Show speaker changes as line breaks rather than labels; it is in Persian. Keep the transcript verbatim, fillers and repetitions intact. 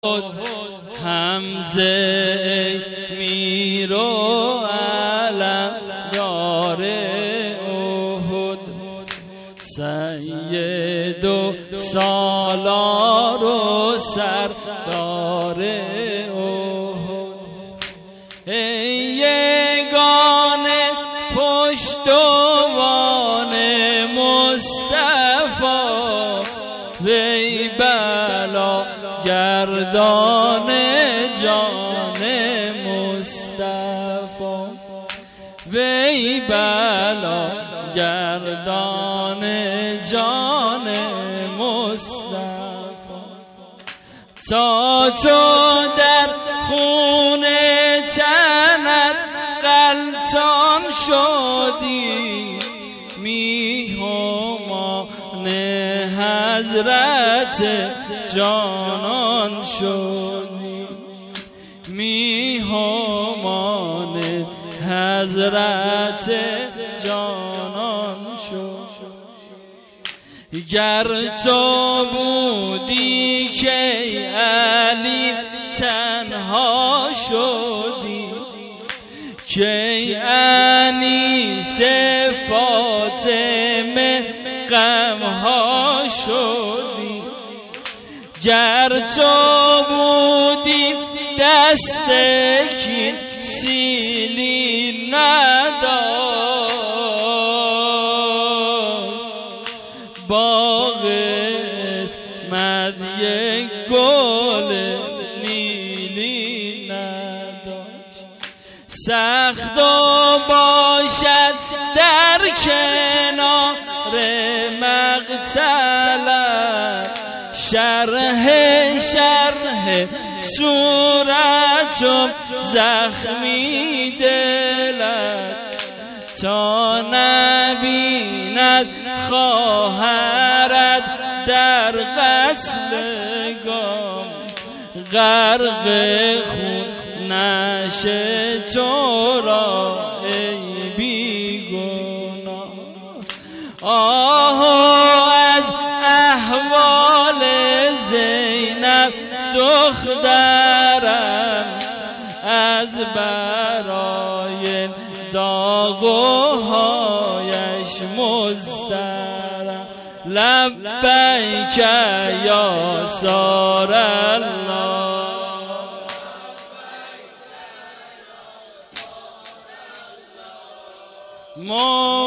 حمزه میر و علم یار احد، سید و سالار و سردار احد. ای یگانه پشتوان مصطفی، وی بلا گردان جان مصطفی، وی بلا گردان جان مصطفی. تا تو در خون تنت غلطان شدی، میهمان حضرت جانان شدی، میهمان حضرت جانان شدی. گر تو بودی که علی تنها شدی، که انیس فاطمه غمها شدی. گر تو بودی دست کین سیلی نداشت، باغ اسمت یک گل نیلی نداشت. سخت و باشد در کنار مقتلت، شرح شرح صورتم زخمی دلت. تا نبیند خواهرت در قتل گام، غرق خون نشه تو را ای بیگناه. آه از احوال زینب دخترم، از برای داغ و هایش مضطرم. لبیک یا سار الله.